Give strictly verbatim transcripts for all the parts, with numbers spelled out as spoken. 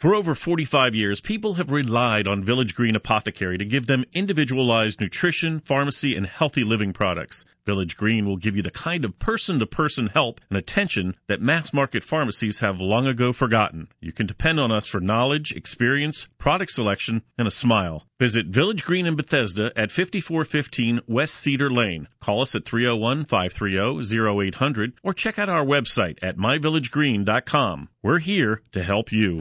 For over forty-five years, people have relied on Village Green Apothecary to give them individualized nutrition, pharmacy, and healthy living products. Village Green will give you the kind of person-to-person help and attention that mass-market pharmacies have long ago forgotten. You can depend on us for knowledge, experience, product selection, and a smile. Visit Village Green in Bethesda at fifty-four fifteen West Cedar Lane. Call us at three oh one, five three oh, oh eight hundred or check out our website at my village green dot com. We're here to help you.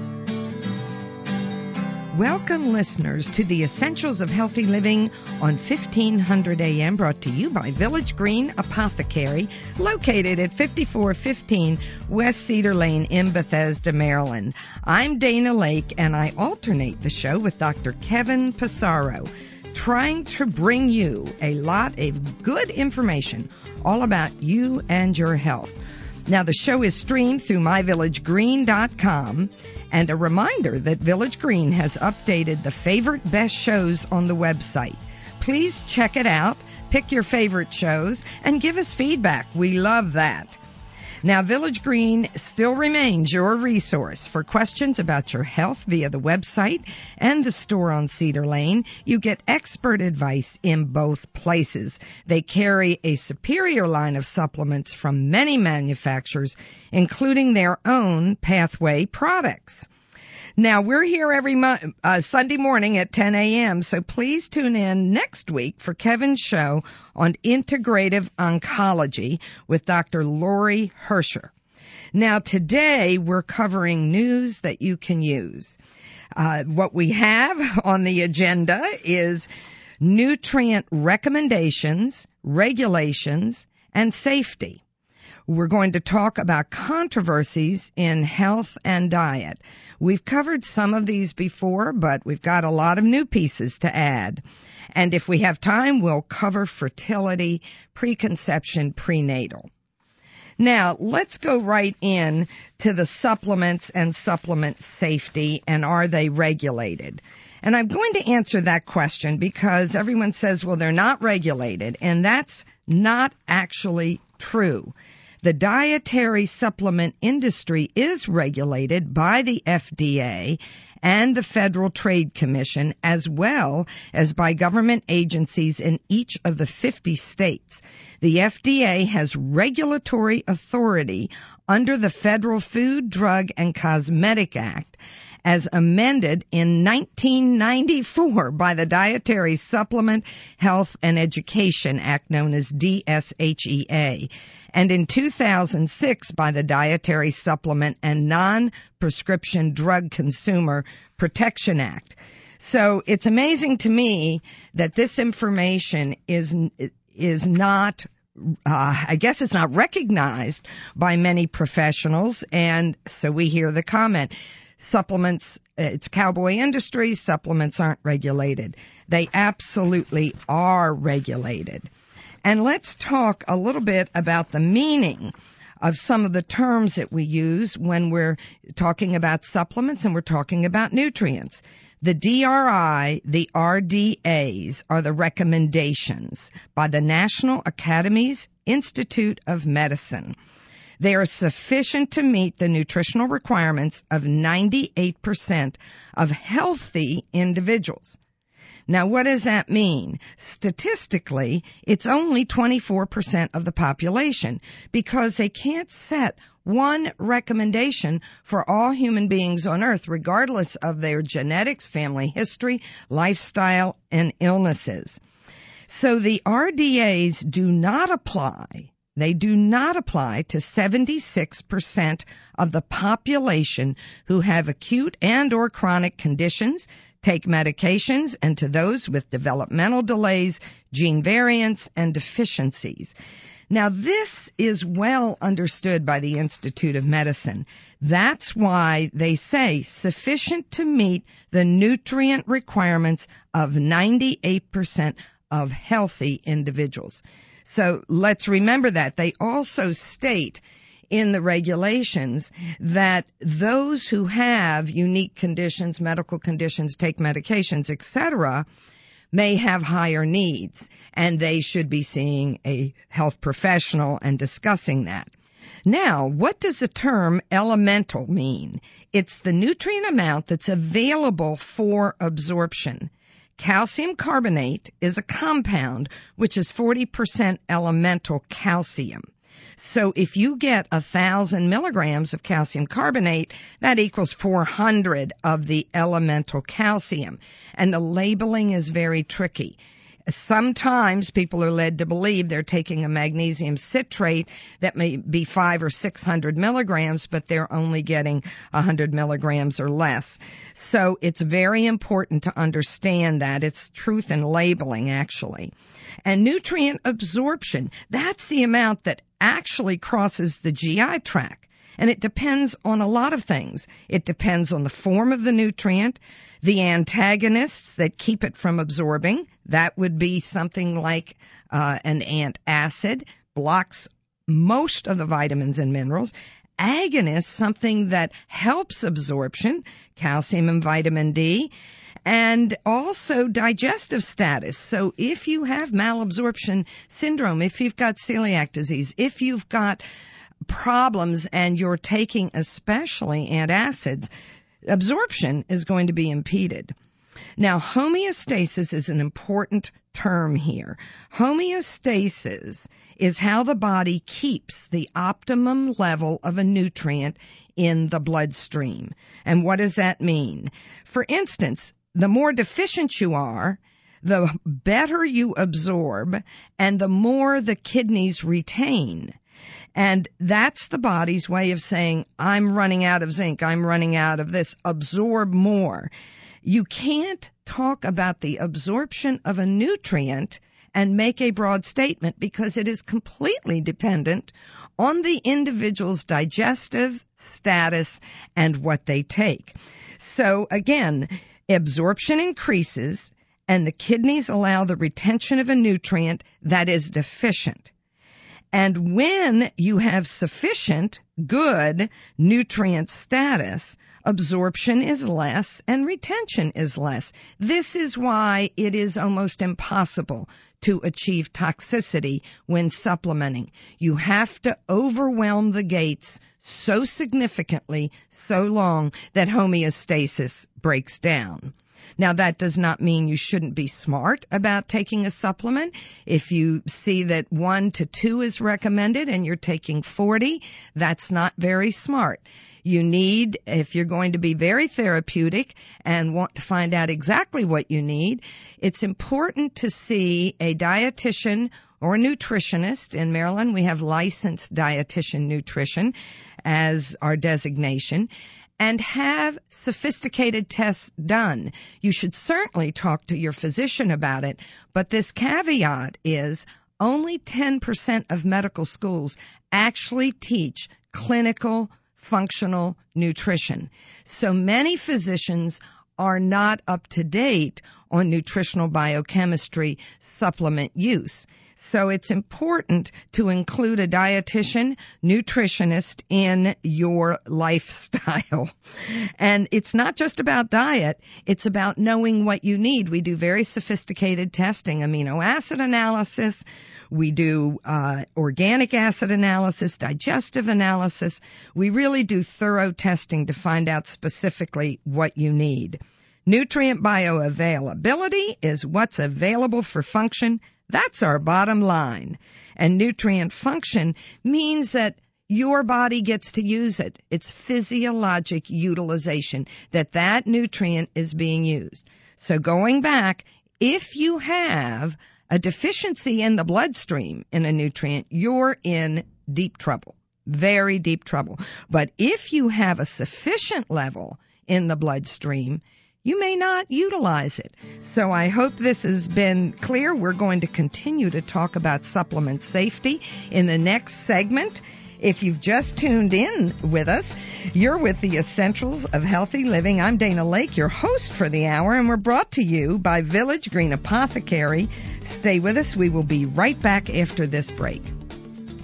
Welcome, listeners, to the Essentials of Healthy Living on fifteen hundred A M, brought to you by Village Green Apothecary, located at fifty-four fifteen West Cedar Lane in Bethesda, Maryland. I'm Dana Lake, and I alternate the show with Doctor Kevin Passaro, trying to bring you a lot of good information all about you and your health. Now, the show is streamed through my village green dot com, and a reminder that Village Green has updated the favorite best shows on the website. Please check it out, pick your favorite shows, and give us feedback. We love that. Now, Village Green still remains your resource for questions about your health via the website and the store on Cedar Lane. You get expert advice in both places. They carry a superior line of supplements from many manufacturers, including their own Pathway products. Now, we're here every mo- uh, Sunday morning at ten A M, so please tune in next week for Kevin's show on integrative oncology with Doctor Lori Hersher. Now, today we're covering news that you can use. Uh, what we have on the agenda is nutrient recommendations, regulations, and safety. We're going to talk about controversies in health and diet. We've covered some of these before, but we've got a lot of new pieces to add. And if we have time, we'll cover fertility, preconception, prenatal. Now, let's go right in to the supplements and supplement safety, and are they regulated? And I'm going to answer that question because everyone says, well, they're not regulated, and that's not actually true. The dietary supplement industry is regulated by the F D A and the Federal Trade Commission, as well as by government agencies in each of the fifty states. The F D A has regulatory authority under the Federal Food, Drug, and Cosmetic Act, as amended in nineteen ninety-four by the Dietary Supplement, Health, and Education Act, known as D S H E A, and in two thousand six by the Dietary Supplement and Non-Prescription Drug Consumer Protection Act. So it's amazing to me that this information is is not, uh, I guess it's not recognized by many professionals, and so we hear the comment, supplements, it's a cowboy industry, supplements aren't regulated. They absolutely are regulated. And let's talk a little bit about the meaning of some of the terms that we use when we're talking about supplements and we're talking about nutrients. The D R I, the R D As, are the recommendations by the National Academies Institute of Medicine. They are sufficient to meet the nutritional requirements of ninety-eight percent of healthy individuals. Now, what does that mean? Statistically, it's only twenty-four percent of the population, because they can't set one recommendation for all human beings on Earth, regardless of their genetics, family history, lifestyle, and illnesses. So the R D As do not apply. They do not apply to seventy-six percent of the population who have acute and or chronic conditions, take medications, and to those with developmental delays, gene variants, and deficiencies. Now, this is well understood by the Institute of Medicine. That's why they say sufficient to meet the nutrient requirements of ninety-eight percent of healthy individuals. So let's remember that. They also state in the regulations that those who have unique conditions, medical conditions, take medications, et cetera, may have higher needs, and they should be seeing a health professional and discussing that. Now, what does the term elemental mean? It's the nutrient amount that's available for absorption. Calcium carbonate is a compound which is forty percent elemental calcium. So if you get a thousand milligrams of calcium carbonate, that equals four hundred of the elemental calcium. And the labeling is very tricky. Sometimes people are led to believe they're taking a magnesium citrate that may be five or six hundred milligrams, but they're only getting a hundred milligrams or less. So it's very important to understand that. It's truth in labeling, actually. And nutrient absorption, that's the amount that actually crosses the G I tract. And it depends on a lot of things. It depends on the form of the nutrient, the antagonists that keep it from absorbing. That would be something like uh, an antacid, blocks most of the vitamins and minerals. Agonists, something that helps absorption, calcium and vitamin D. And also digestive status. So if you have malabsorption syndrome, if you've got celiac disease, if you've got problems and you're taking especially antacids, absorption is going to be impeded. Now, homeostasis is an important term here. Homeostasis is how the body keeps the optimum level of a nutrient in the bloodstream. And what does that mean? For instance, the more deficient you are, the better you absorb, and the more the kidneys retain. And that's the body's way of saying, I'm running out of zinc, I'm running out of this, absorb more. You can't talk about the absorption of a nutrient and make a broad statement because it is completely dependent on the individual's digestive status and what they take. So again, absorption increases and the kidneys allow the retention of a nutrient that is deficient. And when you have sufficient good nutrient status, absorption is less and retention is less. This is why it is almost impossible to achieve toxicity when supplementing. You have to overwhelm the gates so significantly, so long, that homeostasis breaks down. Now, that does not mean you shouldn't be smart about taking a supplement. If you see that one to two is recommended and you're taking forty, that's not very smart. You need, if you're going to be very therapeutic and want to find out exactly what you need, it's important to see a dietitian or a nutritionist. In Maryland, we have licensed dietitian nutrition as our designation, and have sophisticated tests done. You should certainly talk to your physician about it, but this caveat is only ten percent of medical schools actually teach clinical functional nutrition. So many physicians are not up to date on nutritional biochemistry supplement use. So it's important to include a dietitian, nutritionist in your lifestyle. And it's not just about diet, it's about knowing what you need. We do very sophisticated testing, amino acid analysis, we do uh, organic acid analysis, digestive analysis. We really do thorough testing to find out specifically what you need. Nutrient bioavailability is what's available for function. That's our bottom line. And nutrient function means that your body gets to use it. It's physiologic utilization, that that nutrient is being used. So going back, if you have a deficiency in the bloodstream in a nutrient, you're in deep trouble, very deep trouble. But if you have a sufficient level in the bloodstream, you may not utilize it. So I hope this has been clear. We're going to continue to talk about supplement safety in the next segment. If you've just tuned in with us, you're with the Essentials of Healthy Living. I'm Dana Lake, your host for the hour, and we're brought to you by Village Green Apothecary. Stay with us. We will be right back after this break.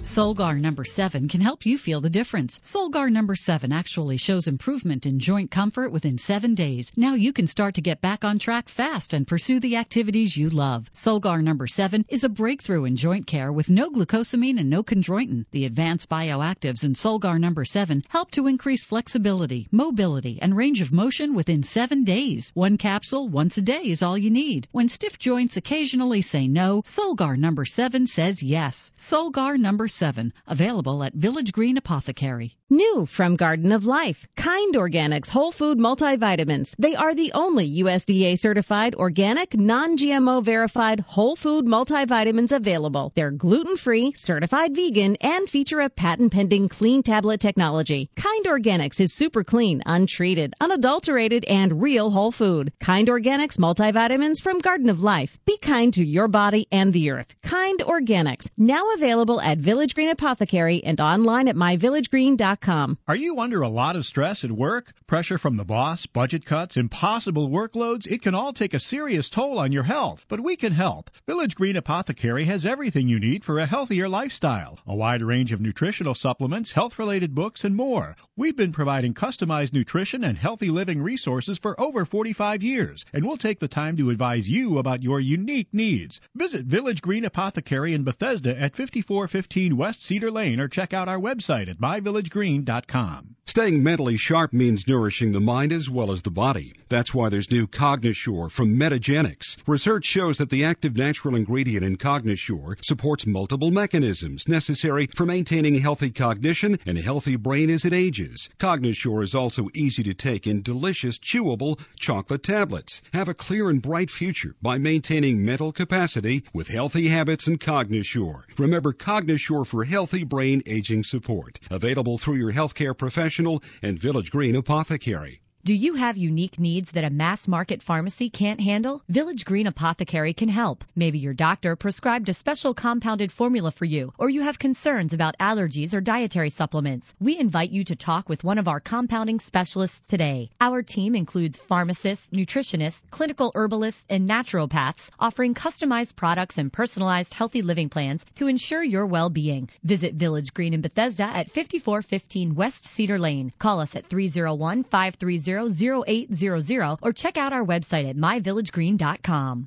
Solgar number seven can help you feel the difference. Solgar number seven actually shows improvement in joint comfort within seven days. Now you can start to get back on track fast and pursue the activities you love. Solgar number seven is a breakthrough in joint care with no glucosamine and no chondroitin. The advanced bioactives in Solgar number seven help to increase flexibility, mobility, and range of motion within seven days. One capsule once a day is all you need. When stiff joints occasionally say no, Solgar number seven says yes. Solgar number seven, available at Village Green Apothecary. New from Garden of Life, Kind Organics Whole Food Multivitamins. They are the only U S D A certified, organic, non-G M O verified whole food multivitamins available. They're gluten-free, certified vegan, and feature a patent-pending clean tablet technology. Kind Organics is super clean, untreated, unadulterated, and real whole food. Kind Organics multivitamins from Garden of Life. Be kind to your body and the earth. Kind Organics, now available at Village Green Apothecary and online at my village green dot com. Are you under a lot of stress at work? Pressure from the boss, budget cuts, impossible workloads? It can all take a serious toll on your health, but we can help. Village Green Apothecary has everything you need for a healthier lifestyle. A wide range of nutritional supplements, health-related books, and more. We've been providing customized nutrition and healthy living resources for over forty-five years, and we'll take the time to advise you about your unique needs. Visit Village Green Apothecary in Bethesda at fifty-four fifteen West Cedar Lane or check out our website at my village green dot com. Staying mentally sharp means nourishing the mind as well as the body. That's why there's new Cognisure from Metagenics. Research shows that the active natural ingredient in Cognisure supports multiple mechanisms necessary for maintaining healthy cognition and a healthy brain as it ages. Cognisure is also easy to take in delicious, chewable chocolate tablets. Have a clear and bright future by maintaining mental capacity with healthy habits and Cognisure. Remember Cognisure for healthy brain aging support. Available through your healthcare professional and Village Green Apothecary. Do you have unique needs that a mass market pharmacy can't handle? Village Green Apothecary can help. Maybe your doctor prescribed a special compounded formula for you, or you have concerns about allergies or dietary supplements. We invite you to talk with one of our compounding specialists today. Our team includes pharmacists, nutritionists, clinical herbalists, and naturopaths, offering customized products and personalized healthy living plans to ensure your well-being. Visit Village Green in Bethesda at fifty-four fifteen West Cedar Lane. Call us at three oh one, five three zero, zero eight zero zero or check out our website at my village green dot com.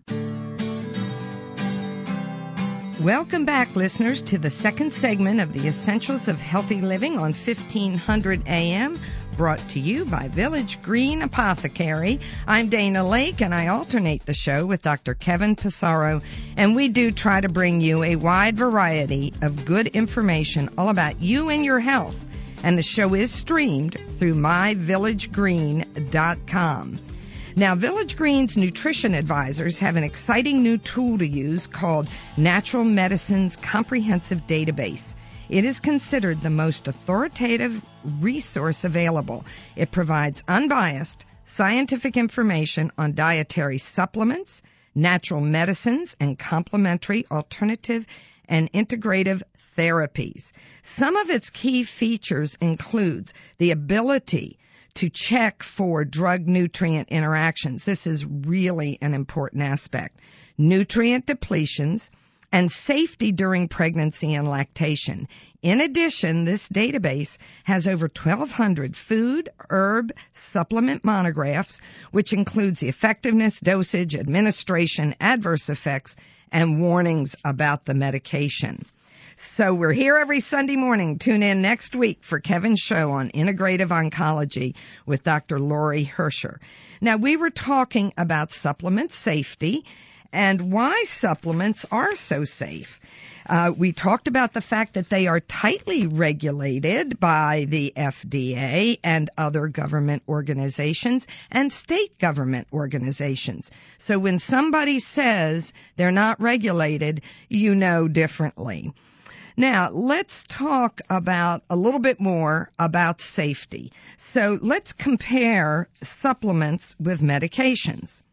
Welcome back, listeners, to the second segment of the Essentials of Healthy Living on fifteen hundred A M, brought to you by Village Green Apothecary. I'm Dana Lake, and I alternate the show with Doctor Kevin Pissarro, and we do try to bring you a wide variety of good information all about you and your health. And the show is streamed through my village green dot com. Now, Village Green's nutrition advisors have an exciting new tool to use called Natural Medicine's Comprehensive Database. It is considered the most authoritative resource available. It provides unbiased scientific information on dietary supplements, natural medicines, and complementary alternative and integrative therapies. Some of its key features includes the ability to check for drug-nutrient interactions. This is really an important aspect. Nutrient depletions and safety during pregnancy and lactation. In addition, this database has over twelve hundred food, herb, supplement monographs, which includes the effectiveness, dosage, administration, adverse effects, and warnings about the medication. So we're here every Sunday morning. Tune in next week for Kevin's show on integrative oncology with Doctor Lori Hersher. Now, we were talking about supplement safety and why supplements are so safe. Uh, we talked about the fact that they are tightly regulated by the F D A and other government organizations and state government organizations. So when somebody says they're not regulated, you know differently. Now, let's talk about a little bit more about safety. So let's compare supplements with medications.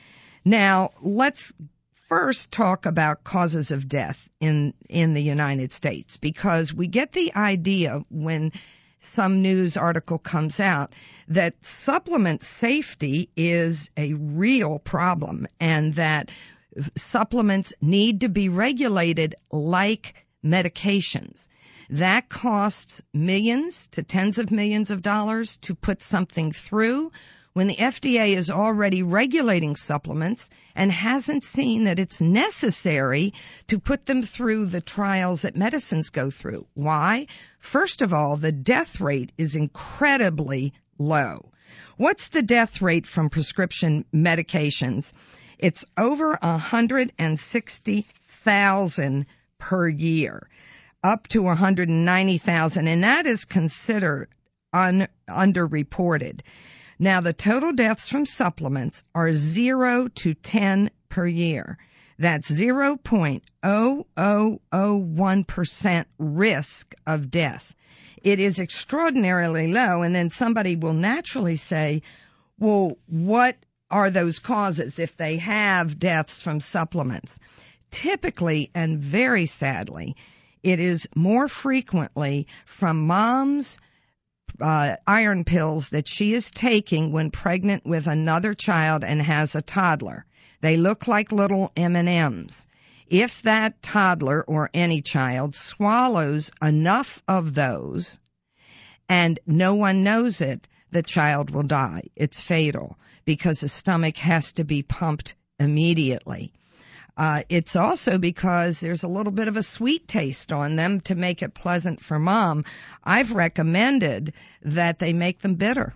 Now, let's first talk about causes of death in, in the United States, because we get the idea when some news article comes out that supplement safety is a real problem and that supplements need to be regulated like medications. That costs millions to tens of millions of dollars to put something through when the F D A is already regulating supplements and hasn't seen that it's necessary to put them through the trials that medicines go through. Why? First of all, the death rate is incredibly low. What's the death rate from prescription medications? It's over one hundred sixty thousand per year, up to one hundred ninety thousand, and that is considered un- underreported. Now, the total deaths from supplements are zero to ten per year. That's zero point zero zero zero one percent risk of death. It is extraordinarily low, and then somebody will naturally say, well, what are those causes if they have deaths from supplements? Typically, and very sadly, it is more frequently from mom's Uh, iron pills that she is taking when pregnant with another child and has a toddler. They look like little M and M's. If that toddler or any child swallows enough of those and no one knows it, the child will die. It's fatal because the stomach has to be pumped immediately. Uh, it's also because there's a little bit of a sweet taste on them to make it pleasant for mom. I've recommended that they make them bitter,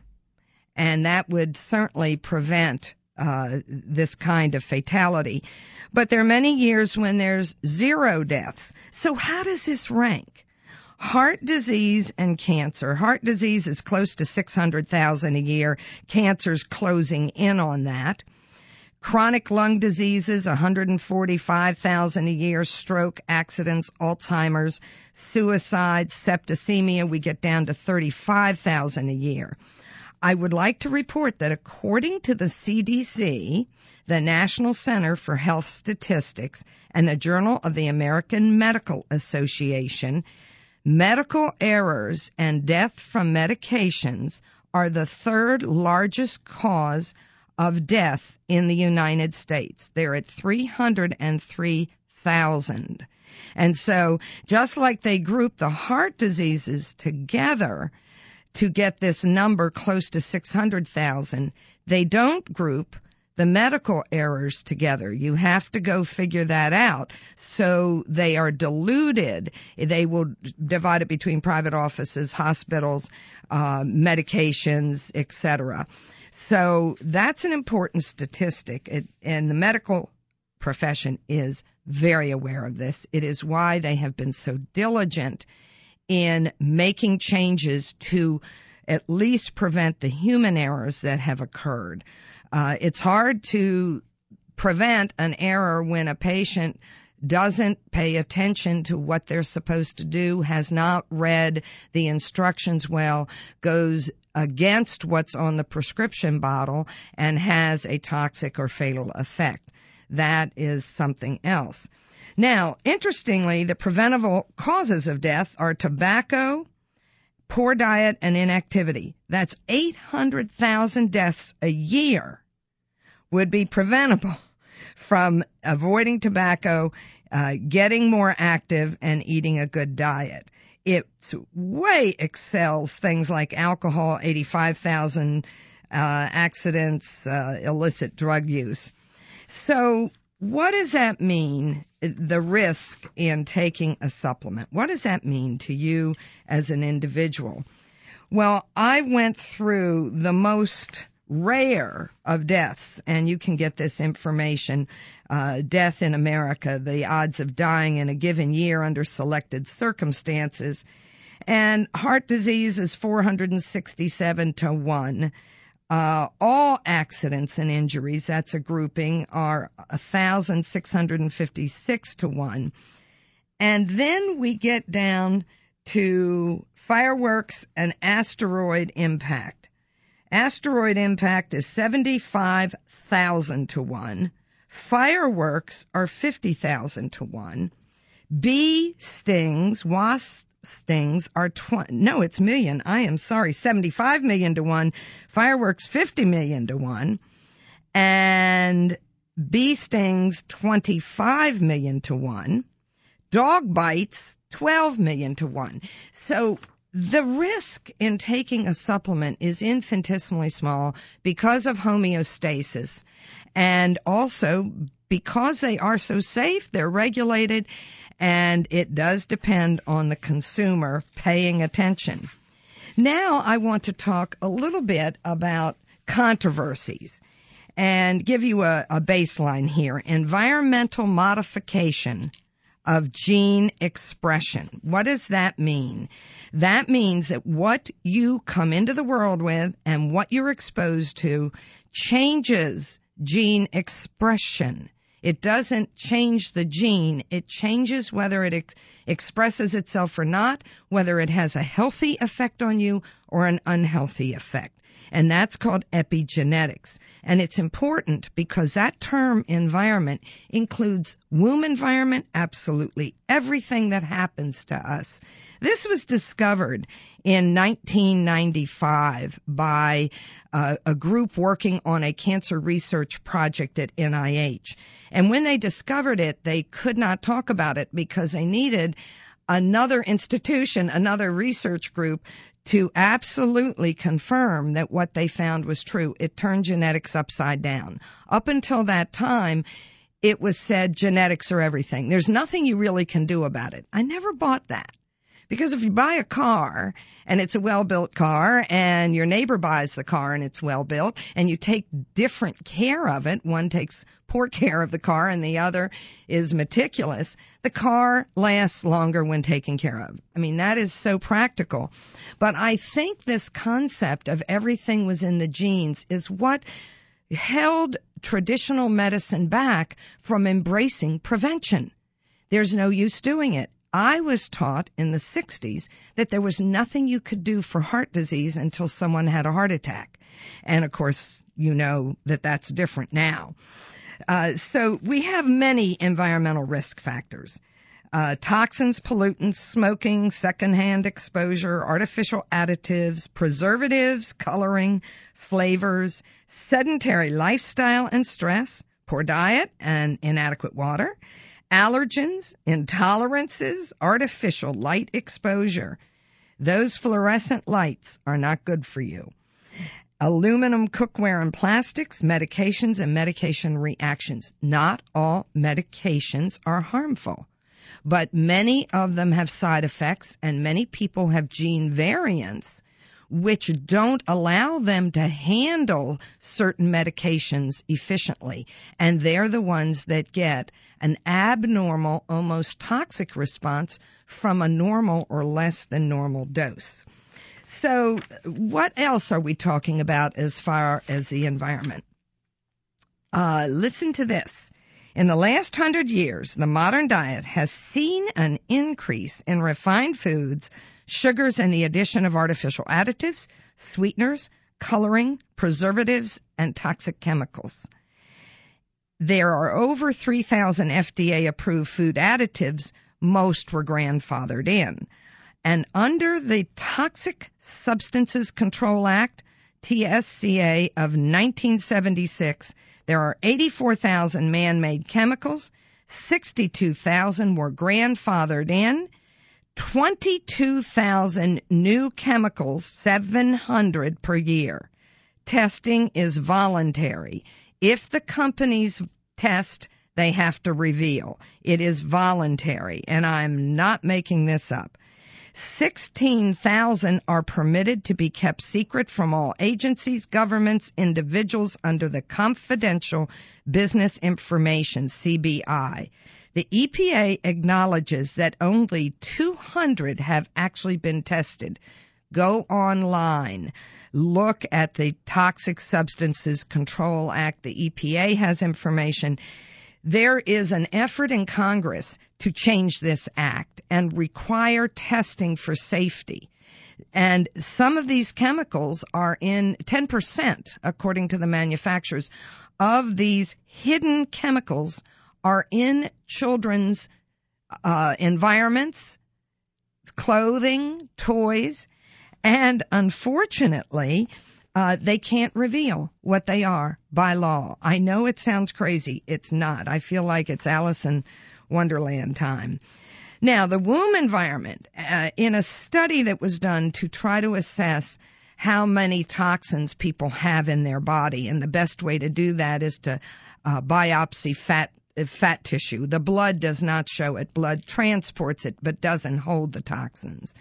and that would certainly prevent uh, this kind of fatality. But there are many years when there's zero deaths. So how does this rank? Heart disease and cancer. Heart disease is close to six hundred thousand a year. Cancer's closing in on that. Chronic lung diseases, one hundred forty-five thousand a year. Stroke, accidents, Alzheimer's, suicide, septicemia, we get down to thirty-five thousand a year. I would like to report that according to the C D C, the National Center for Health Statistics, and the Journal of the American Medical Association, medical errors and death from medications are the third largest cause of death in the United States. They're at three hundred three thousand. And so just like they group the heart diseases together to get this number close to six hundred thousand, they don't group the medical errors together. You have to go figure that out. So they are diluted. They will divide it between private offices, hospitals, uh, medications, et cetera. So that's an important statistic, it, and the medical profession is very aware of this. It is why they have been so diligent in making changes to at least prevent the human errors that have occurred. Uh, it's hard to prevent an error when a patient doesn't pay attention to what they're supposed to do, has not read the instructions well, goes against what's on the prescription bottle, and has a toxic or fatal effect. That is something else. Now, interestingly, the preventable causes of death are tobacco, poor diet, and inactivity. That's eight hundred thousand deaths a year would be preventable from avoiding tobacco, uh, getting more active, and eating a good diet. It way excels things like alcohol, eighty-five thousand uh, accidents, uh, illicit drug use. So what does that mean, the risk in taking a supplement? What does that mean to you as an individual? Well, I went through the most rare of deaths, and you can get this information, uh, death in America, the odds of dying in a given year under selected circumstances. And heart disease is four hundred sixty-seven to one. Uh, all accidents and injuries, that's a grouping, are one thousand six hundred fifty-six to one. And then we get down to fireworks and asteroid impact. Asteroid impact is seventy-five thousand to one. Fireworks are fifty thousand to one. Bee stings, wasp stings are twenty. No, it's million. I am sorry. seventy-five million to one. Fireworks fifty million to one. And bee stings twenty-five million to one. Dog bites, twelve million to one. So the risk in taking a supplement is infinitesimally small because of homeostasis, and also because they are so safe, they're regulated, and it does depend on the consumer paying attention. Now I want to talk a little bit about controversies and give you a, a baseline here. Environmental modification of gene expression. What does that mean? That means that what you come into the world with and what you're exposed to changes gene expression. It doesn't change the gene. It changes whether it ex- expresses itself or not, whether it has a healthy effect on you or an unhealthy effect. And that's called epigenetics. And it's important because that term environment includes womb environment, absolutely everything that happens to us. This was discovered in nineteen ninety-five by uh, a group working on a cancer research project at N I H. And when they discovered it, they could not talk about it because they needed another institution, another research group to absolutely confirm that what they found was true. It turned genetics upside down. Up until that time, it was said genetics are everything. There's nothing you really can do about it. I never bought that. Because if you buy a car and it's a well-built car and your neighbor buys the car and it's well-built and you take different care of it, one takes poor care of the car and the other is meticulous, the car lasts longer when taken care of. I mean, that is so practical. But I think this concept of everything was in the genes is what held traditional medicine back from embracing prevention. There's no use doing it. I was taught in the sixties that there was nothing you could do for heart disease until someone had a heart attack. And, of course, you know that that's different now. Uh, so we have many environmental risk factors. Uh, toxins, pollutants, smoking, secondhand exposure, artificial additives, preservatives, coloring, flavors, sedentary lifestyle and stress, poor diet and inadequate water, allergens, intolerances, artificial light exposure. Those fluorescent lights are not good for you. Aluminum cookware and plastics, medications and medication reactions. Not all medications are harmful, but many of them have side effects and many people have gene variants which don't allow them to handle certain medications efficiently. And they're the ones that get an abnormal, almost toxic response from a normal or less than normal dose. So what else are we talking about as far as the environment? Uh, listen to this. In the last hundred years, the modern diet has seen an increase in refined foods, sugars, and the addition of artificial additives, sweeteners, coloring, preservatives, and toxic chemicals. There are over three thousand F D A-approved food additives. Most were grandfathered in. And under the Toxic Substances Control Act, T S C A, of nineteen seventy-six, there are eighty-four thousand man-made chemicals, sixty-two thousand were grandfathered in, twenty-two thousand new chemicals, seven hundred per year. Testing is voluntary. If the companies test, they have to reveal. It is voluntary, and I'm not making this up. sixteen thousand are permitted to be kept secret from all agencies, governments, individuals under the Confidential Business Information, C B I. The E P A acknowledges that only two hundred have actually been tested. Go online. Look at the Toxic Substances Control Act. The E P A has information. There is an effort in Congress to change this act and require testing for safety. And some of these chemicals are in ten percent, according to the manufacturers, of these hidden chemicals are in children's uh, environments, clothing, toys, and unfortunately, uh, they can't reveal what they are by law. I know it sounds crazy. It's not. I feel like it's Alice in Wonderland time. Now, the womb environment, uh, in a study that was done to try to assess how many toxins people have in their body, and the best way to do that is to uh, biopsy fat fat tissue. The blood does not show it. Blood transports it, but doesn't hold the toxins.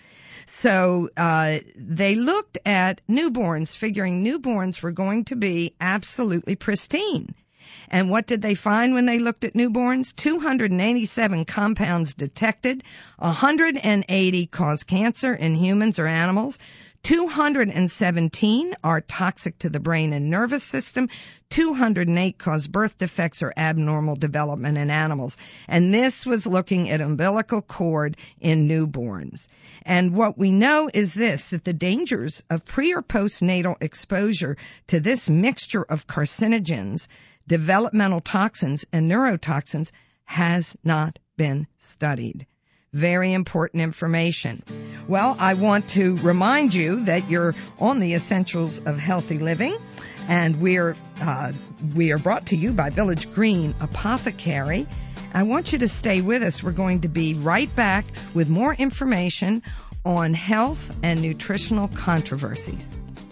So uh, they looked at newborns, figuring newborns were going to be absolutely pristine. And what did they find when they looked at newborns? two hundred eighty-seven compounds detected. one hundred eighty cause cancer in humans or animals. two hundred seventeen are toxic to the brain and nervous system. two hundred eight cause birth defects or abnormal development in animals. And this was looking at umbilical cord in newborns. And what we know is this, that the dangers of pre or postnatal exposure to this mixture of carcinogens, developmental toxins, and neurotoxins has not been studied. Very important information. Well, I want to remind you that you're on the Essentials of Healthy Living, and we're uh, we are brought to you by Village Green Apothecary. I want you to stay with us. We're going to be right back with more information on health and nutritional controversies.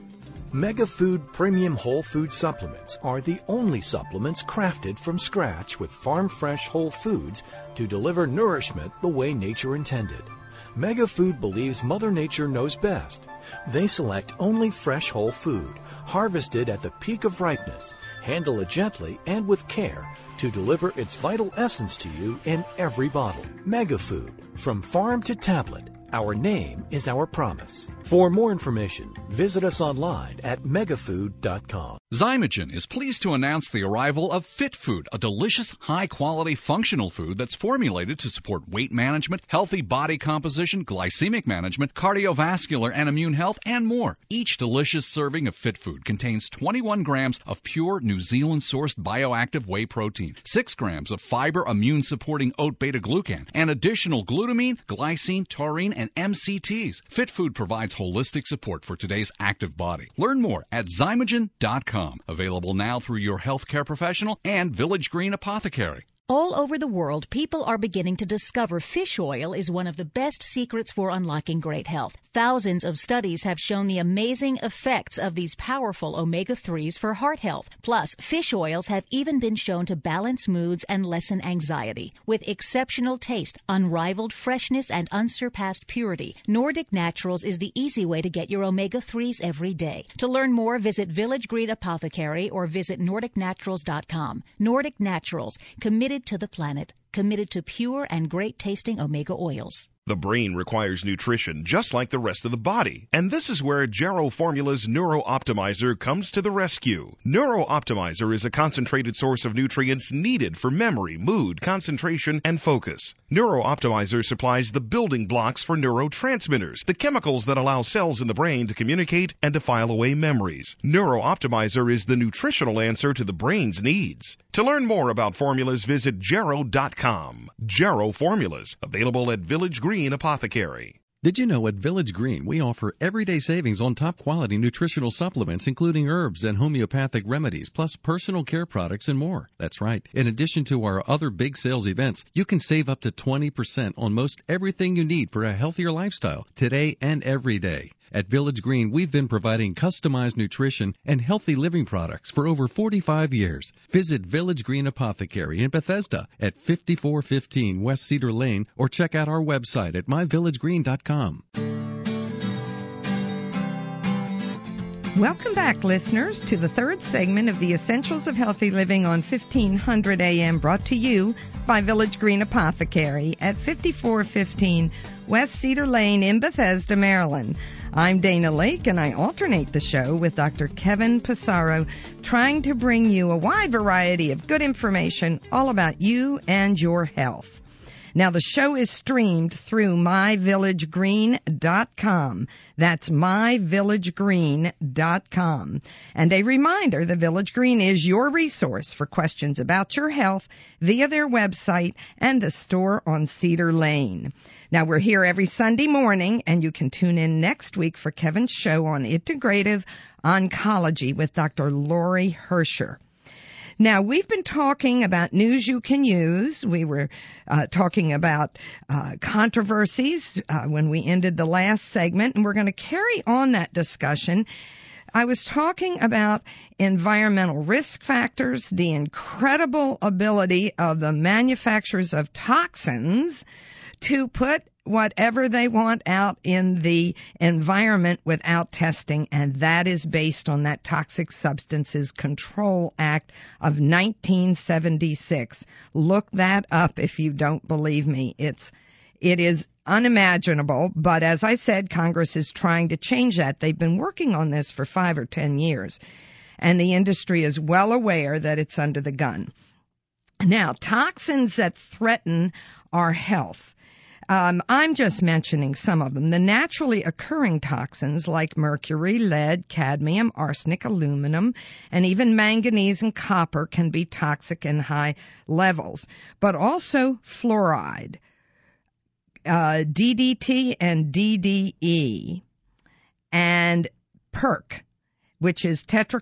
MegaFood Premium Whole Food Supplements are the only supplements crafted from scratch with farm-fresh whole foods to deliver nourishment the way nature intended. MegaFood believes Mother Nature knows best. They select only fresh whole food, harvested at the peak of ripeness, handle it gently and with care to deliver its vital essence to you in every bottle. MegaFood, from farm to tablet. Our name is our promise. For more information, visit us online at megafood dot com. Zymogen is pleased to announce the arrival of Fit Food, a delicious, high-quality, functional food that's formulated to support weight management, healthy body composition, glycemic management, cardiovascular and immune health, and more. Each delicious serving of Fit Food contains twenty-one grams of pure New Zealand-sourced bioactive whey protein, six grams of fiber immune-supporting oat beta-glucan, and additional glutamine, glycine, taurine, and M C Ts. Fit Food provides holistic support for today's active body. Learn more at zymogen dot com. Available now through your healthcare professional and Village Green Apothecary. All over the world, people are beginning to discover fish oil is one of the best secrets for unlocking great health. Thousands of studies have shown the amazing effects of these powerful omega threes for heart health. Plus, fish oils have even been shown to balance moods and lessen anxiety. With exceptional taste, unrivaled freshness, and unsurpassed purity, Nordic Naturals is the easy way to get your omega threes every day. To learn more, visit Village Green Apothecary or visit nordic naturals dot com. Nordic Naturals, committed to the planet, committed to pure and great-tasting omega oils. The brain requires nutrition just like the rest of the body, and this is where Jarrow Formula's Neuro Optimizer comes to the rescue. Neuro Optimizer is a concentrated source of nutrients needed for memory, mood, concentration, and focus. Neuro Optimizer supplies the building blocks for neurotransmitters, the chemicals that allow cells in the brain to communicate and to file away memories. Neuro Optimizer is the nutritional answer to the brain's needs. To learn more about formulas, visit jarrow dot com. Jarrow Formulas, available at Village Green Apothecary. Did you know at Village Green we offer everyday savings on top quality nutritional supplements, including herbs and homeopathic remedies, plus personal care products and more? That's right. In addition to our other big sales events, you can save up to twenty percent on most everything you need for a healthier lifestyle, today and every day. At Village Green, we've been providing customized nutrition and healthy living products for over forty-five years. Visit Village Green Apothecary in Bethesda at fifty-four fifteen West Cedar Lane or check out our website at my village green dot com. Welcome back, listeners, to the third segment of the Essentials of Healthy Living on fifteen hundred A M, brought to you by Village Green Apothecary at fifty-four fifteen West Cedar Lane in Bethesda, Maryland. I'm Dana Lake, and I alternate the show with Doctor Kevin Passaro, trying to bring you a wide variety of good information all about you and your health. Now, the show is streamed through my village green dot com. That's my village green dot com. And a reminder, the Village Green is your resource for questions about your health via their website and the store on Cedar Lane. Now, we're here every Sunday morning, and you can tune in next week for Kevin's show on integrative oncology with Doctor Lori Hersher. Now, we've been talking about news you can use. We were uh, talking about uh, controversies uh, when we ended the last segment, and we're going to carry on that discussion. I was talking about environmental risk factors, the incredible ability of the manufacturers of toxins to put whatever they want out in the environment without testing, and that is based on that Toxic Substances Control Act of nineteen seventy-six. Look that up if you don't believe me. It's, it is unimaginable, but as I said, Congress is trying to change that. They've been working on this for five or ten years, and the industry is well aware that it's under the gun. Now, toxins that threaten our health. Um, I'm just mentioning some of them. The naturally occurring toxins like mercury, lead, cadmium, arsenic, aluminum, and even manganese and copper can be toxic in high levels. But also fluoride, uh, D D T and D D E, and PERC, which is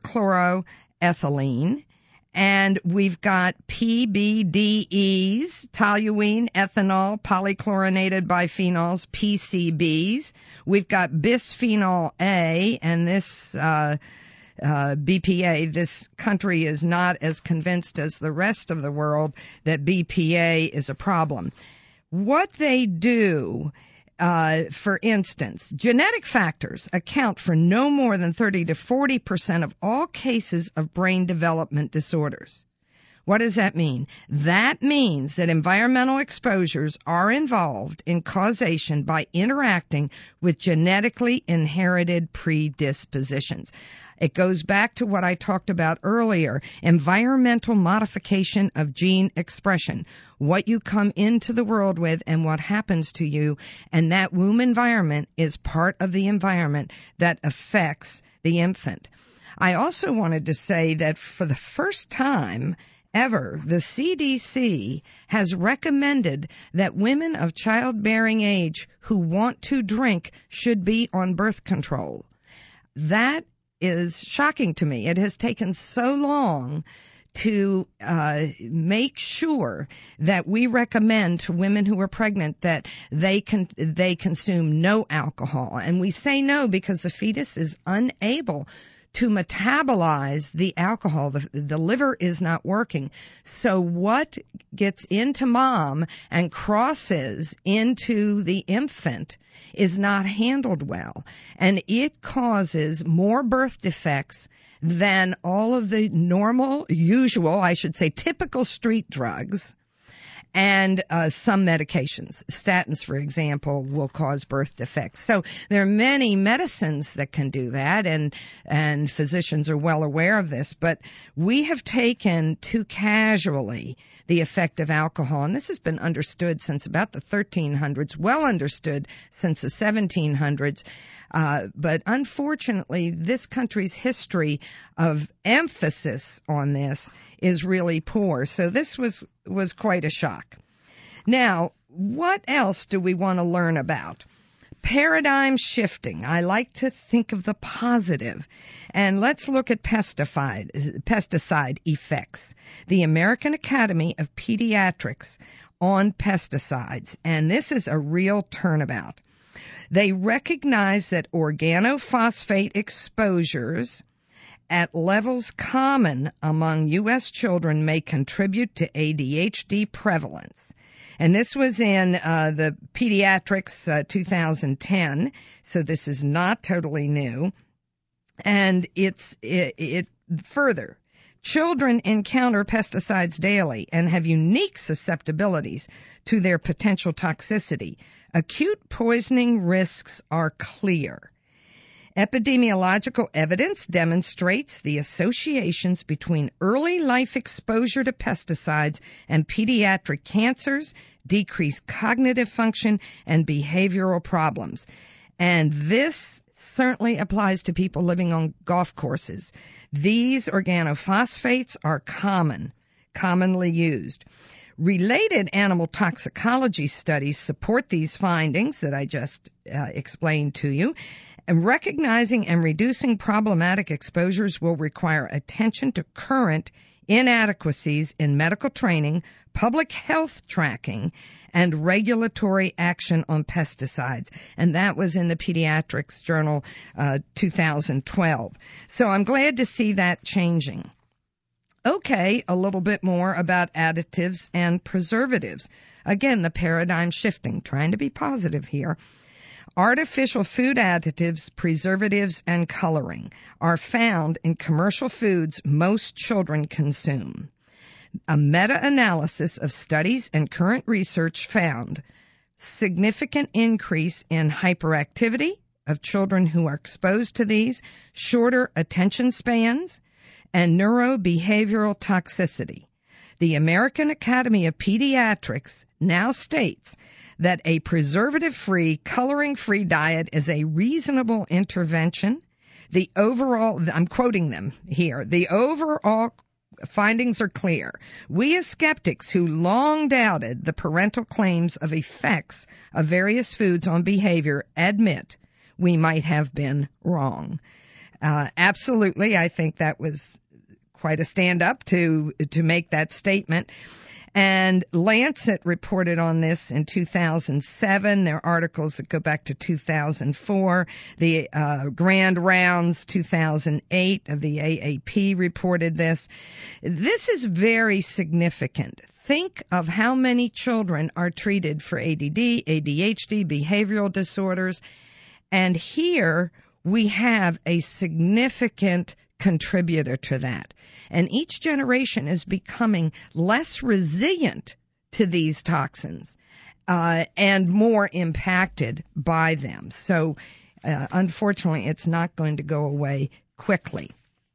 tetrachloroethylene. And we've got P B D Es, toluene, ethanol, polychlorinated biphenyls, P C Bs. We've got bisphenol A, and this uh, uh, B P A, this country is not as convinced as the rest of the world that B P A is a problem. What they do, Uh, for instance, genetic factors account for no more than thirty to forty percent of all cases of brain development disorders. What does that mean? That means that environmental exposures are involved in causation by interacting with genetically inherited predispositions. It goes back to what I talked about earlier, environmental modification of gene expression, what you come into the world with and what happens to you, and that womb environment is part of the environment that affects the infant. I also wanted to say that for the first time ever, the C D C has recommended that women of childbearing age who want to drink should be on birth control. That is shocking to me. It has taken so long to uh, make sure that we recommend to women who are pregnant that they can they consume no alcohol. And we say no because the fetus is unable to metabolize the alcohol. The, the liver is not working. So what gets into mom and crosses into the infant is not handled well, and it causes more birth defects than all of the normal, usual, I should say, typical street drugs and uh, some medications. Statins, for example, will cause birth defects. So there are many medicines that can do that, and and physicians are well aware of this, but we have taken too casually the effect of alcohol, and this has been understood since about the thirteen hundreds, well understood since the seventeen hundreds, uh, but unfortunately this country's history of emphasis on this is really poor, so this was, was quite a shock. Now, what else do we want to learn about? Paradigm shifting. I like to think of the positive. And let's look at pesticide, pesticide effects. The American Academy of Pediatrics on pesticides. And this is a real turnabout. They recognize that organophosphate exposures at levels common among U S children may contribute to A D H D prevalence. And this was in uh, the Pediatrics uh, two thousand ten, so this is not totally new. And it's it, it further. Children encounter pesticides daily and have unique susceptibilities to their potential toxicity. Acute poisoning risks are clear. Epidemiological evidence demonstrates the associations between early life exposure to pesticides and pediatric cancers, decreased cognitive function, and behavioral problems. And this certainly applies to people living on golf courses. These organophosphates are common, commonly used. Related animal toxicology studies support these findings that I just uh, explained to you. And recognizing and reducing problematic exposures will require attention to current inadequacies in medical training, public health tracking, and regulatory action on pesticides. And that was in the Pediatrics Journal, uh, two thousand twelve. So I'm glad to see that changing. Okay, a little bit more about additives and preservatives. Again, the paradigm shifting, trying to be positive here. Artificial food additives, preservatives, and coloring are found in commercial foods most children consume. A meta-analysis of studies and current research found significant increase in hyperactivity of children who are exposed to these, shorter attention spans, and neurobehavioral toxicity. The American Academy of Pediatrics now states that a preservative-free, coloring-free diet is a reasonable intervention. The overall, I'm quoting them here, the overall findings are clear. We as skeptics who long doubted the parental claims of effects of various foods on behavior admit we might have been wrong. Uh, absolutely, I think that was quite a stand-up to to make that statement. And Lancet reported on this in two thousand seven. There are articles that go back to two thousand four. The uh, Grand Rounds two thousand eight of the A A P reported this. This is very significant. Think of how many children are treated for A D D, A D H D, behavioral disorders. And here we have a significant contributor to that. And each generation is becoming less resilient to these toxins uh, and more impacted by them. So, uh, unfortunately, it's not going to go away quickly.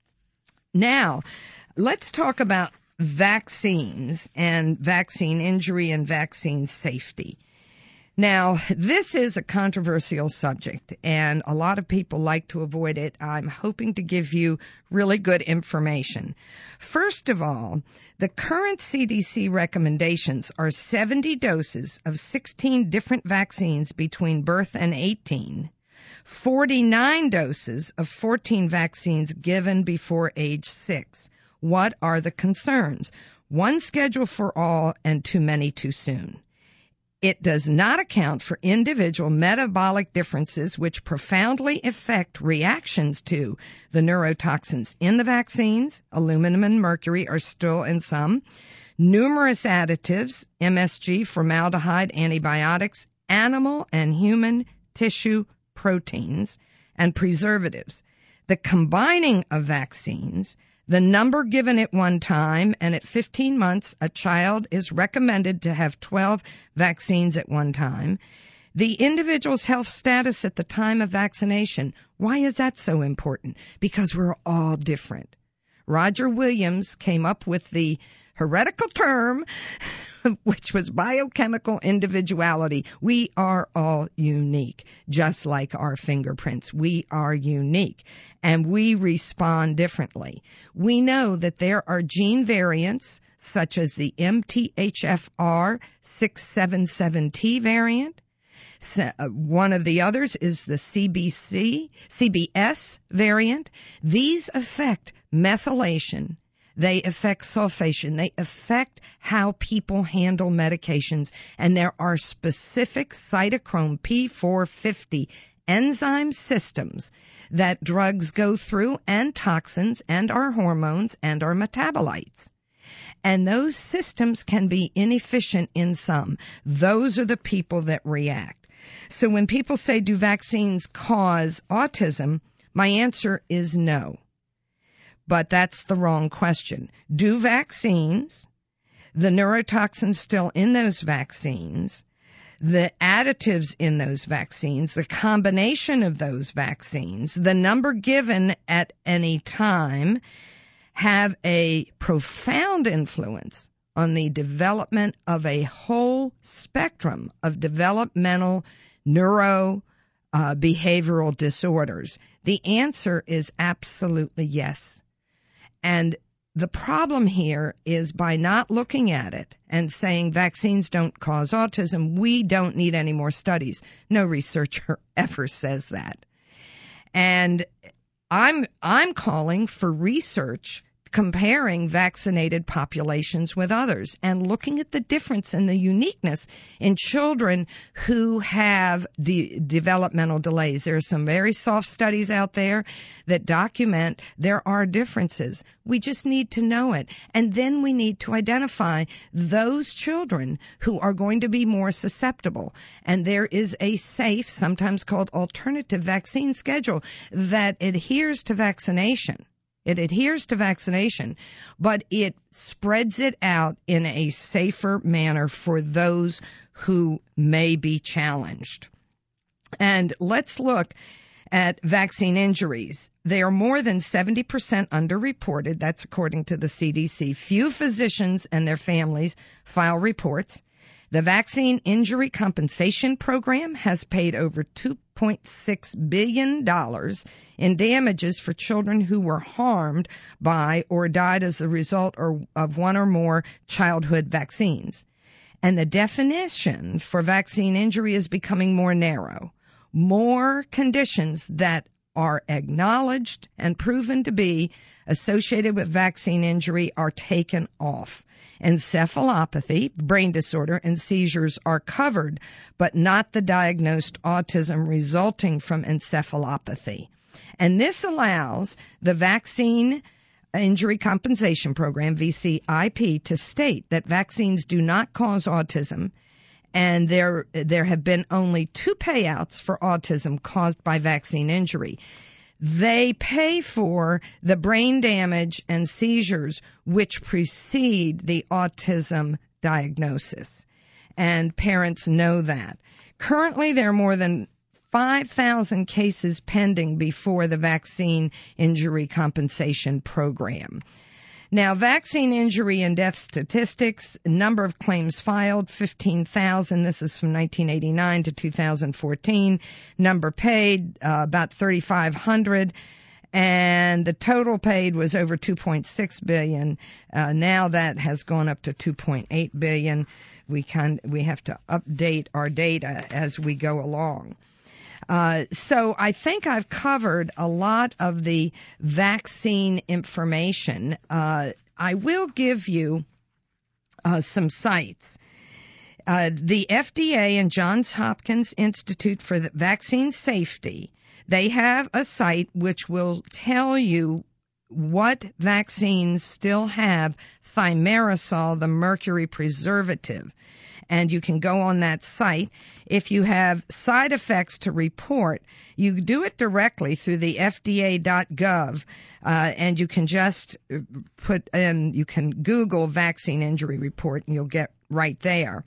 Now, let's talk about vaccines and vaccine injury and vaccine safety. Now, this is a controversial subject, and a lot of people like to avoid it. I'm hoping to give you really good information. First of all, the current C D C recommendations are seventy doses of sixteen different vaccines between birth and eighteen, forty-nine doses of fourteen vaccines given before age six. What are the concerns? One schedule for all and too many too soon. It does not account for individual metabolic differences which profoundly affect reactions to the neurotoxins in the vaccines. Aluminum and mercury are still in some. Numerous additives, M S G, formaldehyde, antibiotics, animal and human tissue proteins, and preservatives. The combining of vaccines, the number given at one time, and at fifteen months, a child is recommended to have twelve vaccines at one time. The individual's health status at the time of vaccination. Why is that so important? Because we're all different. Roger Williams came up with the heretical term, which was biochemical individuality. We are all unique, just like our fingerprints. We are unique, and we respond differently. We know that there are gene variants, such as the M T H F R six seventy-seven T variant. One of the others is the C B C, C B S variant. These affect methylation. They affect sulfation. They affect how people handle medications. And there are specific cytochrome P four fifty enzyme systems that drugs go through, and toxins, and our hormones, and our metabolites. And those systems can be inefficient in some. Those are the people that react. So when people say, do vaccines cause autism? My answer is no. But that's the wrong question. Do vaccines, the neurotoxins still in those vaccines, the additives in those vaccines, the combination of those vaccines, the number given at any time, have a profound influence on the development of a whole spectrum of developmental neuro uh, behavioral disorders? The answer is absolutely yes. And the problem here is, by not looking at it and saying vaccines don't cause autism, we don't need any more studies. No researcher ever says that. And I'm I'm calling for research comparing vaccinated populations with others and looking at the difference and the uniqueness in children who have the developmental delays. There are some very soft studies out there that document there are differences. We just need to know it. And then we need to identify those children who are going to be more susceptible. And there is a safe, sometimes called alternative vaccine schedule that adheres to vaccination. It adheres to vaccination, but it spreads it out in a safer manner for those who may be challenged. And let's look at vaccine injuries. They are more than seventy percent underreported. That's according to the C D C. Few physicians and their families file reports. The Vaccine Injury Compensation Program has paid over two point six billion dollars in damages for children who were harmed by or died as a result of one or more childhood vaccines. And the definition for vaccine injury is becoming more narrow. More conditions that are acknowledged and proven to be associated with vaccine injury are taken off. Encephalopathy, brain disorder, and seizures are covered, but not the diagnosed autism resulting from encephalopathy. And this allows the Vaccine Injury Compensation Program, V C I P, to state that vaccines do not cause autism, and there there have been only two payouts for autism caused by vaccine injury. They pay for the brain damage and seizures which precede the autism diagnosis. And parents know that. Currently, there are more than five thousand cases pending before the Vaccine Injury Compensation Program. Now, vaccine injury and death statistics, number of claims filed, fifteen thousand. This is from nineteen eighty-nine to two thousand fourteen. Number paid, uh, about thirty-five hundred. And the total paid was over two point six billion dollars. Uh, now that has gone up to two point eight billion dollars. We can, we have to update our data as we go along. Uh, so I think I've covered a lot of the vaccine information. Uh, I will give you uh, some sites. Uh, the F D A and Johns Hopkins Institute for the Vaccine Safety, they have a site which will tell you what vaccines still have thimerosal, the mercury preservative. And you can go on that site. If you have side effects to report, you do it directly through the F D A dot gov, uh, and you can just put in, you can Google vaccine injury report, and you'll get right there.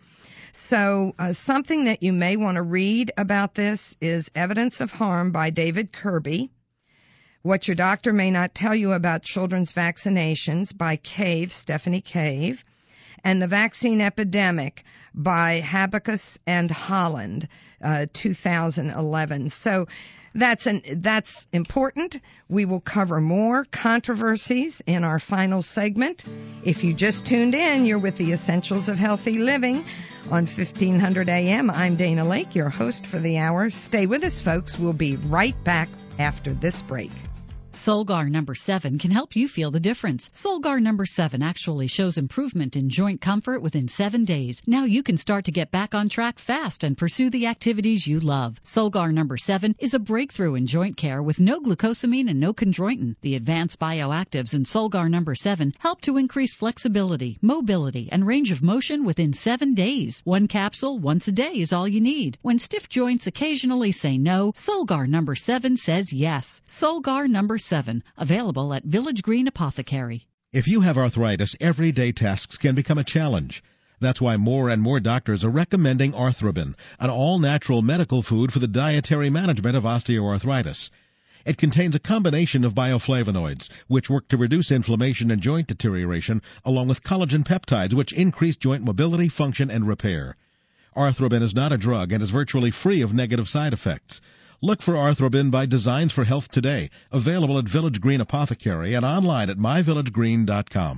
So uh, something that you may want to read about this is Evidence of Harm by David Kirby. What Your Doctor May Not Tell You About Children's Vaccinations by Cave, Stephanie Cave. And The Vaccine Epidemic by Habakus and Holland, uh, two thousand eleven. So that's an, that's important. We will cover more controversies in our final segment. If you just tuned in, you're with the Essentials of Healthy Living on fifteen hundred A M. I'm Dana Lake, your host for the hour. Stay with us, folks. We'll be right back after this break. Solgar number seven can help you feel the difference. Solgar number seven actually shows improvement in joint comfort within seven days. Now you can start to get back on track fast and pursue the activities you love. Solgar number seven is a breakthrough in joint care with no glucosamine and no chondroitin. The advanced bioactives in Solgar number seven help to increase flexibility, mobility, and range of motion within seven days. One capsule once a day is all you need. When stiff joints occasionally say no, Solgar number seven says yes. Solgar number seven, available at Village Green Apothecary. If you have arthritis, everyday tasks can become a challenge. That's why more and more doctors are recommending Arthrobin, an all-natural medical food for the dietary management of osteoarthritis. It contains a combination of bioflavonoids, which work to reduce inflammation and joint deterioration, along with collagen peptides, which increase joint mobility, function, and repair. Arthrobin is not a drug and is virtually free of negative side effects. Look for Arthrobin by Designs for Health today, available at Village Green Apothecary and online at my village green dot com.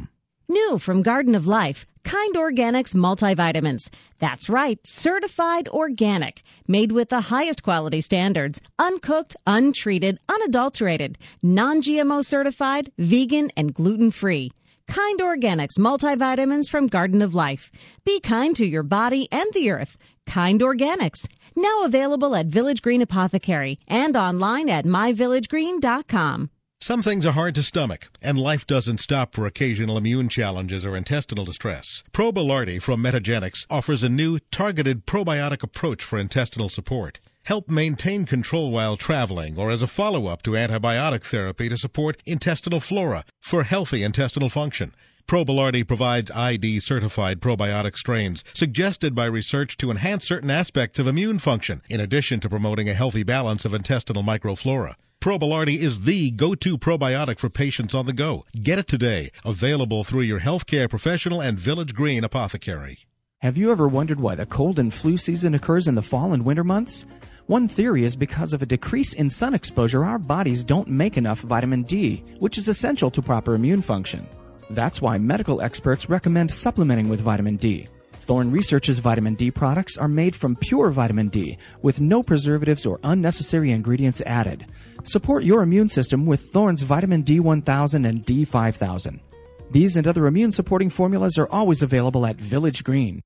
New from Garden of Life, Kind Organics multivitamins. That's right, certified organic, made with the highest quality standards, uncooked, untreated, unadulterated, non-G M O certified, vegan, and gluten-free. Kind Organics multivitamins from Garden of Life. Be kind to your body and the earth. Kind Organics. Now available at Village Green Apothecary and online at my village green dot com. Some things are hard to stomach, and life doesn't stop for occasional immune challenges or intestinal distress. Probilardi from Metagenics offers a new, targeted probiotic approach for intestinal support. Help maintain control while traveling or as a follow-up to antibiotic therapy to support intestinal flora for healthy intestinal function. Probilardi provides I D-certified probiotic strains suggested by research to enhance certain aspects of immune function, in addition to promoting a healthy balance of intestinal microflora. Probilardi is the go-to probiotic for patients on the go. Get it today. Available through your healthcare professional and Village Green Apothecary. Have you ever wondered why the cold and flu season occurs in the fall and winter months? One theory is because of a decrease in sun exposure, our bodies don't make enough vitamin D, which is essential to proper immune function. That's why medical experts recommend supplementing with vitamin D. Thorne Research's vitamin D products are made from pure vitamin D with no preservatives or unnecessary ingredients added. Support your immune system with Thorne's vitamin D one thousand and D five thousand. These and other immune supporting formulas are always available at Village Green.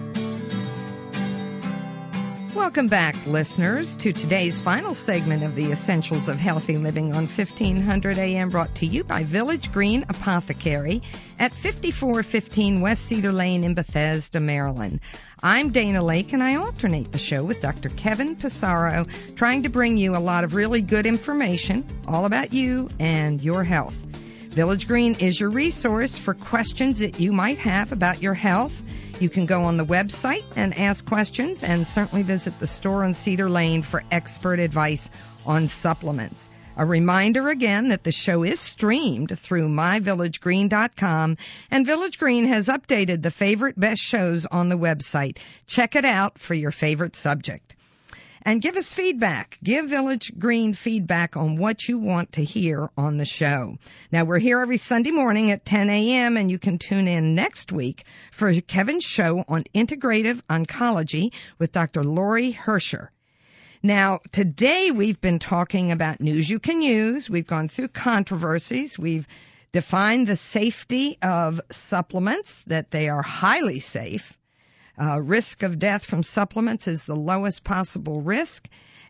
Welcome back, listeners, to today's final segment of the Essentials of Healthy Living on fifteen hundred A M, brought to you by Village Green Apothecary at fifty-four fifteen West Cedar Lane in Bethesda, Maryland. I'm Dana Lake, and I alternate the show with Doctor Kevin Pissarro, trying to bring you a lot of really good information all about you and your health. Village Green is your resource for questions that you might have about your health. You can go on the website and ask questions, and certainly visit the store on Cedar Lane for expert advice on supplements. A reminder again that the show is streamed through my village green dot com, and Village Green has updated the favorite best shows on the website. Check it out for your favorite subject. And give us feedback. Give Village Green feedback on what you want to hear on the show. Now, we're here every Sunday morning at ten A M, and you can tune in next week for Kevin's show on integrative oncology with Doctor Lori Hersher. Now, today we've been talking about news you can use. We've gone through controversies. We've defined the safety of supplements, that they are highly safe. Uh, risk of death from supplements is the lowest possible risk,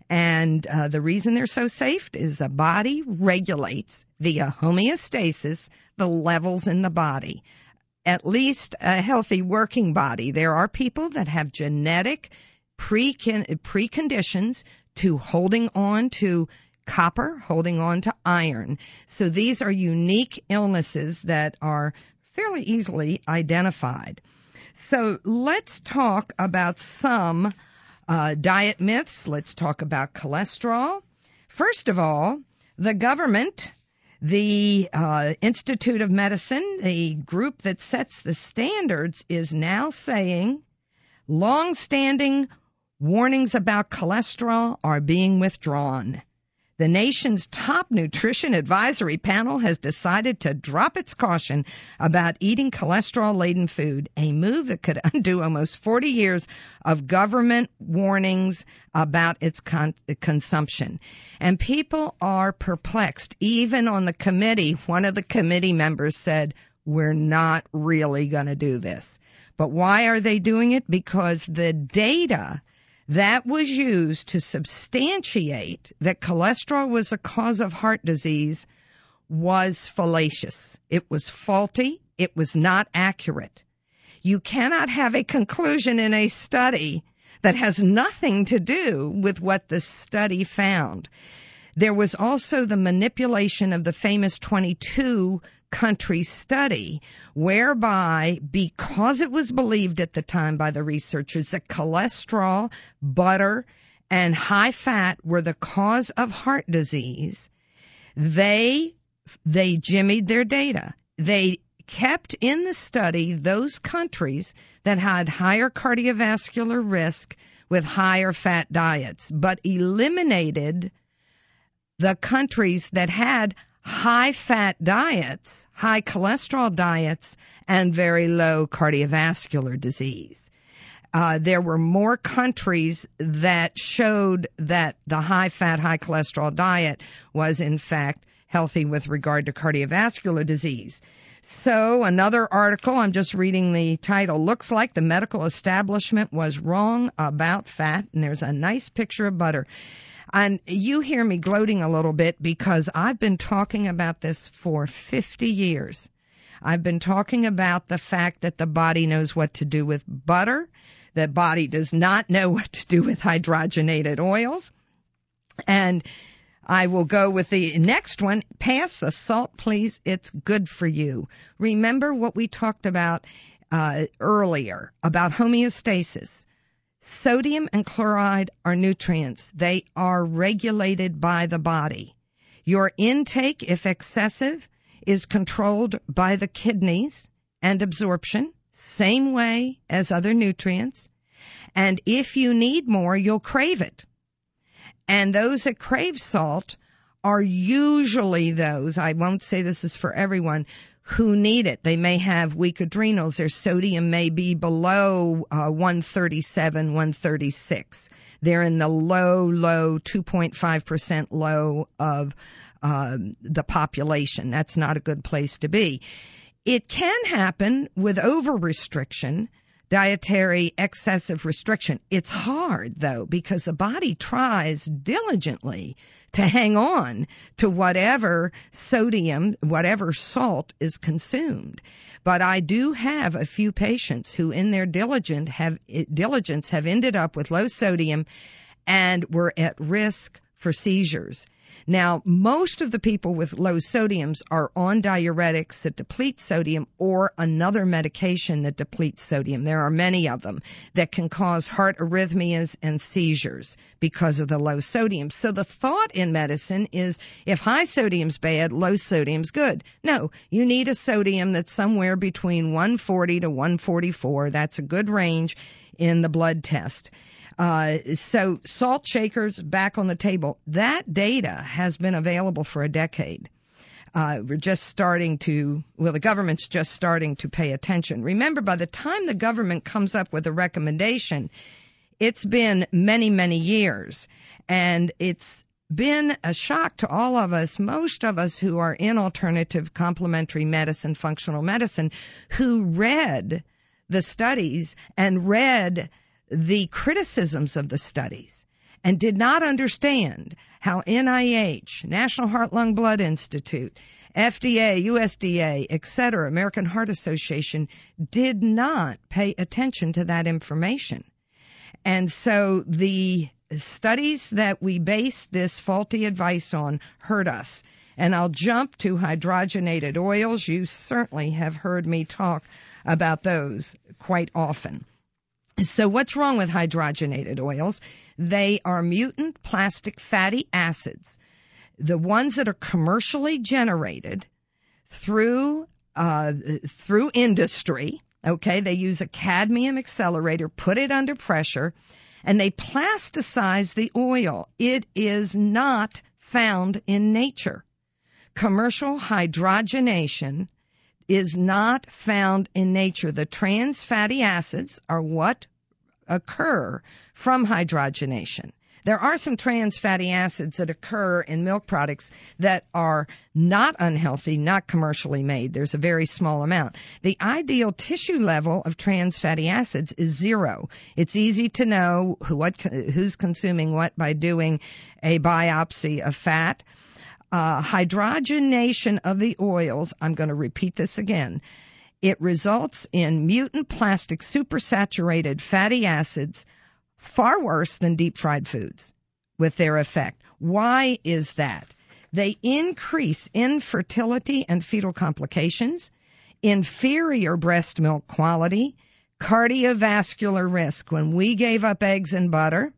and uh, the reason they're so safe is the body regulates via homeostasis the levels in the body. At least a healthy working body. There are people that have genetic pre preconditions to holding on to copper, holding on to iron. So these are unique illnesses that are fairly easily identified. So let's talk about some uh, diet myths. Let's talk about cholesterol. First of all, the government, the uh, Institute of Medicine, the group that sets the standards, is now saying long-standing warnings about cholesterol are being withdrawn. The nation's top nutrition advisory panel has decided to drop its caution about eating cholesterol-laden food, a move that could undo almost forty years of government warnings about its con- consumption. And people are perplexed. Even on the committee, one of the committee members said, we're not really going to do this. But why are they doing it? Because the data that was used to substantiate that cholesterol was a cause of heart disease was fallacious. It was faulty. It was not accurate. You cannot have a conclusion in a study that has nothing to do with what the study found. There was also the manipulation of the famous twenty-two country study, whereby, because it was believed at the time by the researchers that cholesterol, butter, and high fat were the cause of heart disease, they they jimmied their data. They kept in the study those countries that had higher cardiovascular risk with higher fat diets, but eliminated the countries that had high-fat diets, high cholesterol diets, and very low cardiovascular disease. Uh, there were more countries that showed that the high-fat, high cholesterol diet was, in fact, healthy with regard to cardiovascular disease. So another article, I'm just reading the title, looks like the medical establishment was wrong about fat, and there's a nice picture of butter. And you hear me gloating a little bit because I've been talking about this for fifty years. I've been talking about the fact that the body knows what to do with butter. The body does not know what to do with hydrogenated oils. And I will go with the next one. Pass the salt, please. It's good for you. Remember what we talked about uh, earlier about homeostasis. Sodium and chloride are nutrients. They are regulated by the body. Your intake, if excessive, is controlled by the kidneys and absorption, same way as other nutrients. And if you need more, you'll crave it. And those that crave salt are usually those, I won't say this is for everyone, who need it. They may have weak adrenals. Their sodium may be below uh, one thirty-seven, one thirty-six. They're in the low, low, two point five percent low of uh, the population. That's not a good place to be. It can happen with over-restriction, dietary excessive restriction. It's hard, though, because the body tries diligently to hang on to whatever sodium, whatever salt is consumed. But I do have a few patients who in their diligent have, diligence have ended up with low sodium and were at risk for seizures. Now, most of the people with low sodiums are on diuretics that deplete sodium or another medication that depletes sodium. There are many of them that can cause heart arrhythmias and seizures because of the low sodium. So the thought in medicine is if high sodium's bad, low sodium's good. No, you need a sodium that's somewhere between one forty to one forty-four. That's a good range in the blood test. Uh, so salt shakers back on the table. That data has been available for a decade. Uh, we're just starting to, well, the government's just starting to pay attention. Remember, by the time the government comes up with a recommendation, it's been many, many years. And it's been a shock to all of us, most of us who are in alternative complementary medicine, functional medicine, who read the studies and read the criticisms of the studies and did not understand how N I H, National Heart Lung Blood Institute, F D A, U S D A, et cetera, American Heart Association did not pay attention to that information. And so the studies that we base this faulty advice on hurt us. And I'll jump to hydrogenated oils. You certainly have heard me talk about those quite often. So what's wrong with hydrogenated oils? They are mutant plastic fatty acids, the ones that are commercially generated through uh, through industry. Okay, they use a cadmium accelerator, put it under pressure, and they plasticize the oil. It is not found in nature. Commercial hydrogenation is not found in nature. The trans fatty acids are what occur from hydrogenation. There are some trans fatty acids that occur in milk products that are not unhealthy, not commercially made. There's a very small amount. The ideal tissue level of trans fatty acids is zero. It's easy to know who, what, who's consuming what by doing a biopsy of fat. Uh, hydrogenation of the oils, I'm going to repeat this again, it results in mutant plastic supersaturated fatty acids, far worse than deep-fried foods with their effect. Why is that? They increase infertility and fetal complications, inferior breast milk quality, cardiovascular risk. When we gave up eggs and butter,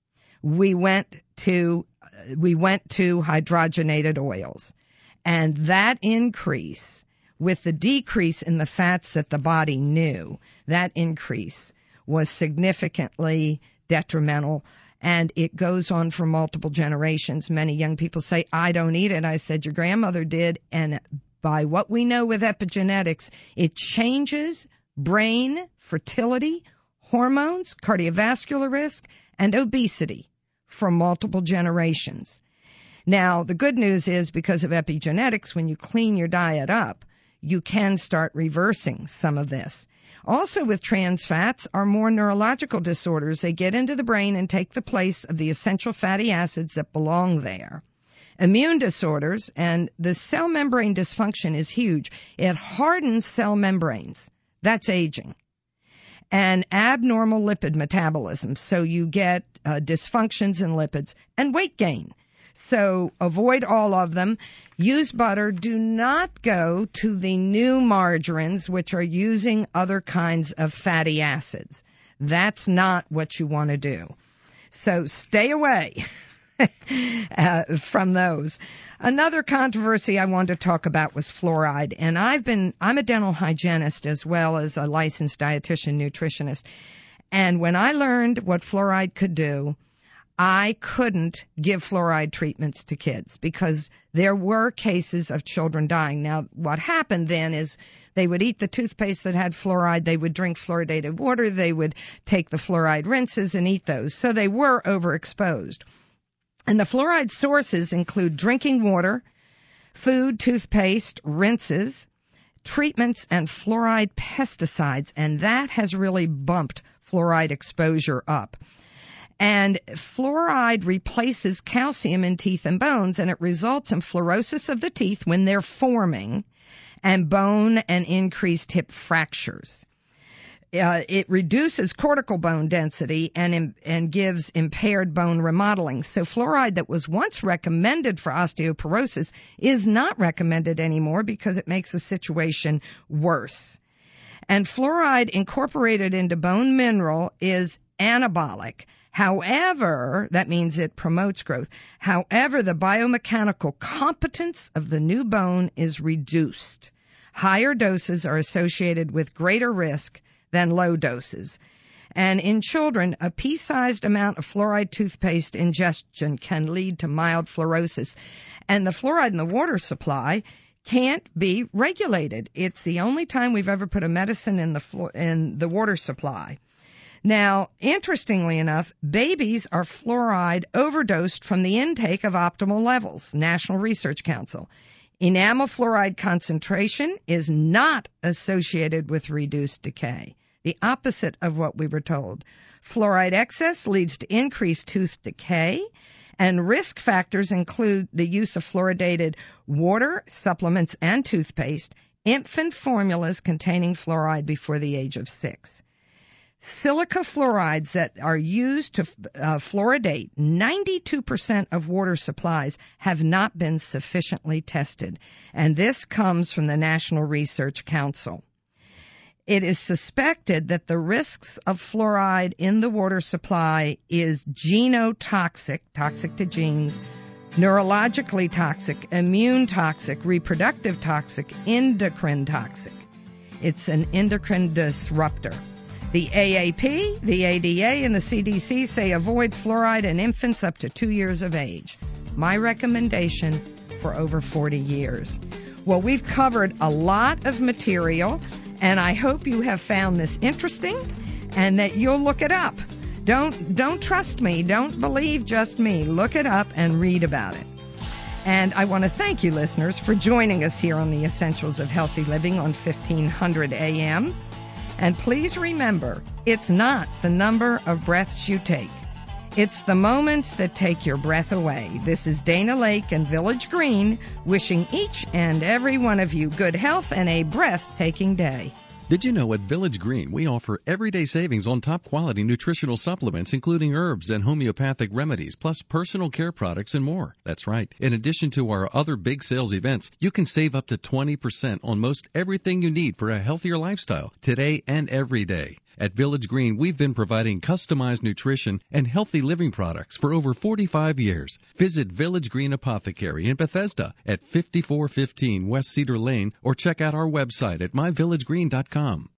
we went to we went to hydrogenated oils. And that increase, with the decrease in the fats that the body knew, that increase was significantly detrimental and it goes on for multiple generations. Many young people say, I don't eat it. I said, your grandmother did, and by what we know with epigenetics, it changes brain, fertility, hormones, cardiovascular risk, and obesity for multiple generations. Now, the good news is because of epigenetics, when you clean your diet up, you can start reversing some of this. Also with trans fats are more neurological disorders. They get into the brain and take the place of the essential fatty acids that belong there. Immune disorders, and the cell membrane dysfunction is huge. It hardens cell membranes. That's aging. And abnormal lipid metabolism. So you get uh, dysfunctions in lipids and weight gain. So avoid all of them. Use butter. Do not go to the new margarines, which are using other kinds of fatty acids. That's not what you want to do. So stay away uh, from those. Another controversy I wanted to talk about was fluoride. And I've been, I'm a dental hygienist as well as a licensed dietitian nutritionist. And when I learned what fluoride could do, I couldn't give fluoride treatments to kids because there were cases of children dying. Now, what happened then is they would eat the toothpaste that had fluoride, they would drink fluoridated water, they would take the fluoride rinses and eat those. So they were overexposed. And the fluoride sources include drinking water, food, toothpaste, rinses, treatments, and fluoride pesticides. And that has really bumped fluoride exposure up. And fluoride replaces calcium in teeth and bones, and it results in fluorosis of the teeth when they're forming, and bone and increased hip fractures. Uh, it reduces cortical bone density and and gives impaired bone remodeling. So fluoride that was once recommended for osteoporosis is not recommended anymore because it makes the situation worse. And fluoride incorporated into bone mineral is anabolic. However, that means it promotes growth. However, the biomechanical competence of the new bone is reduced. Higher doses are associated with greater risk than low doses. And in children, a pea-sized amount of fluoride toothpaste ingestion can lead to mild fluorosis. And the fluoride in the water supply can't be regulated. It's the only time we've ever put a medicine in the flu- in the water supply. Now, interestingly enough, babies are fluoride overdosed from the intake of optimal levels, National Research Council. Enamel fluoride concentration is not associated with reduced decay, the opposite of what we were told. Fluoride excess leads to increased tooth decay, and risk factors include the use of fluoridated water, supplements, and toothpaste, infant formulas containing fluoride before the age of six. Silica fluorides that are used to uh, fluoridate ninety-two percent of water supplies have not been sufficiently tested, and this comes from the National Research Council. It is suspected that the risks of fluoride in the water supply is genotoxic, toxic to genes, neurologically toxic, immune toxic, reproductive toxic, endocrine toxic. It's an endocrine disruptor. The A A P, the A D A, and the C D C say avoid fluoride in infants up to two years of age. My recommendation for over forty years. Well, we've covered a lot of material, and I hope you have found this interesting and that you'll look it up. Don't, don't trust me. Don't believe just me. Look it up and read about it. And I want to thank you, listeners, for joining us here on the Essentials of Healthy Living on fifteen hundred A M. And please remember, it's not the number of breaths you take. It's the moments that take your breath away. This is Dana Lake and Village Green wishing each and every one of you good health and a breathtaking day. Did you know at Village Green we offer everyday savings on top quality nutritional supplements including herbs and homeopathic remedies plus personal care products and more? That's right. In addition to our other big sales events, you can save up to twenty percent on most everything you need for a healthier lifestyle today and every day. At Village Green, we've been providing customized nutrition and healthy living products for over forty-five years. Visit Village Green Apothecary in Bethesda at fifty-four fifteen West Cedar Lane or check out our website at my village green dot com.